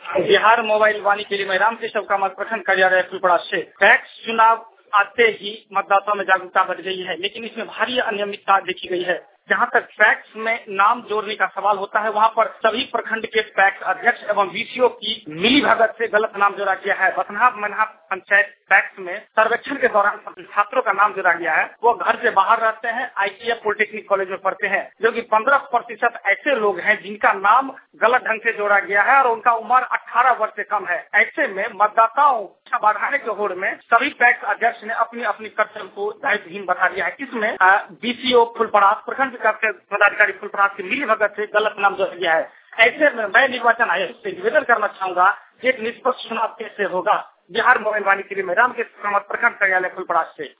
Bihar mobile वाणी के लिए मैं राम केशव कामत प्रखंड कार्यालय फुलपड़ा से। पैक्स चुनाव आते ही मतदाताओं में जागरूकता बढ़ गई है, लेकिन इसमें भारी अनियमितता देखी गई है। जहां तक पैक्स में नाम जोड़ने का सवाल होता है, वहां पर सभी प्रखंड के पैक्स अध्यक्ष एवं वीसीओ की मिलीभगत से गलत नाम जोड़ा गया है। बथनाहा मनहा पंचायत पैक्स में सर्वेक्षण के दौरान छात्रों का नाम जोड़ा गया है। वो घर से बाहर रहते हैं, ITF पॉलिटेक्निक कॉलेज में पढ़ते हैं, जो कि 15% ऐसे लोग हैं जिनका नाम गलत ढंग से जोड़ा गया है और उनका उम्र 18 वर्ष से कम है। ऐसे में मतदाताओं बढ़ाने के होड़ में सभी पैक्स अध्यक्ष ने अपनी अपनी कर्तव्य को दायित्वहीन बता दिया है। इसमें बीसीओ फुलपरास, प्रखंड विकास पदाधिकारी फुलपरास की मिलीभगत से गलत नाम जोड़ा गया है। ऐसे में मैं निर्वाचन आयोग से निवेदन करना चाहूंगा कि एक निष्पक्ष चुनाव कैसे होगा। बिहार मोबाइल वाणी के लिए मैं राम केशव कामत प्रखंड कार्यालय फुलपरास से।